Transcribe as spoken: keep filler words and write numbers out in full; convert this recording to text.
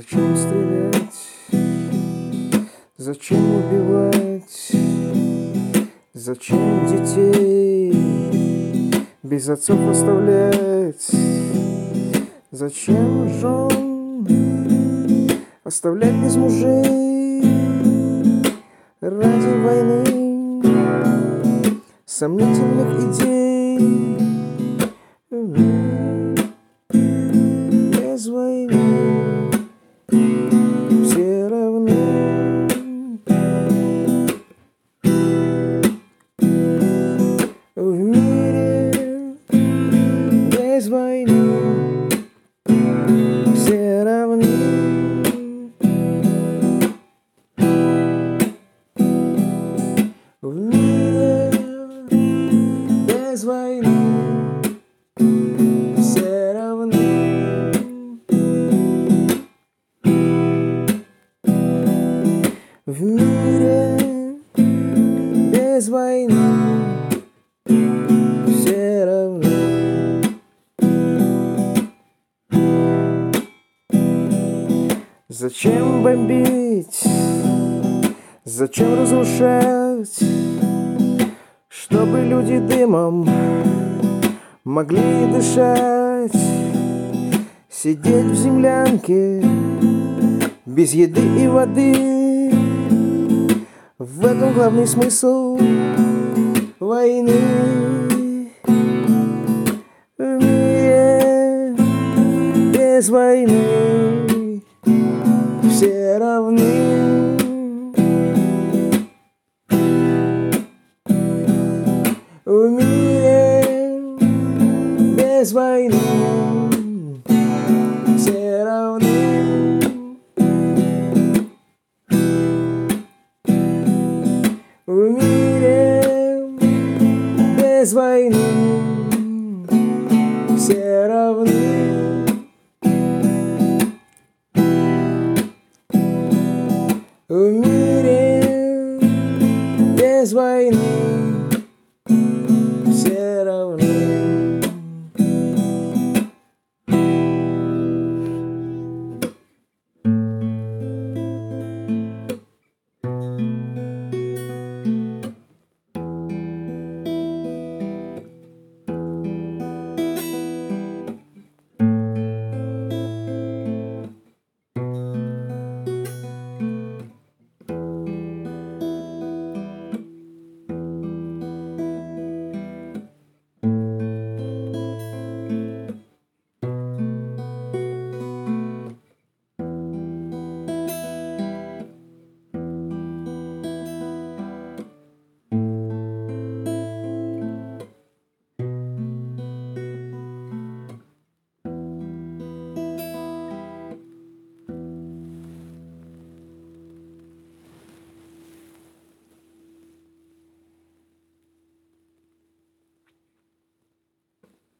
Зачем стрелять? Зачем убивать? Зачем детей без отцов оставлять? Зачем жен оставлять без мужей ради войны сомнительных идей? Без войны все равны. В мире без войны все равны. В мире без войны все равны. В мире без войны все равны. Зачем бомбить? Зачем разрушать? Чтобы люди дымом могли дышать. Сидеть в землянке без еды и воды. В этом главный смысл войны. В мире без войны все равны. В мире без войны все равны. В мире без войны все равны.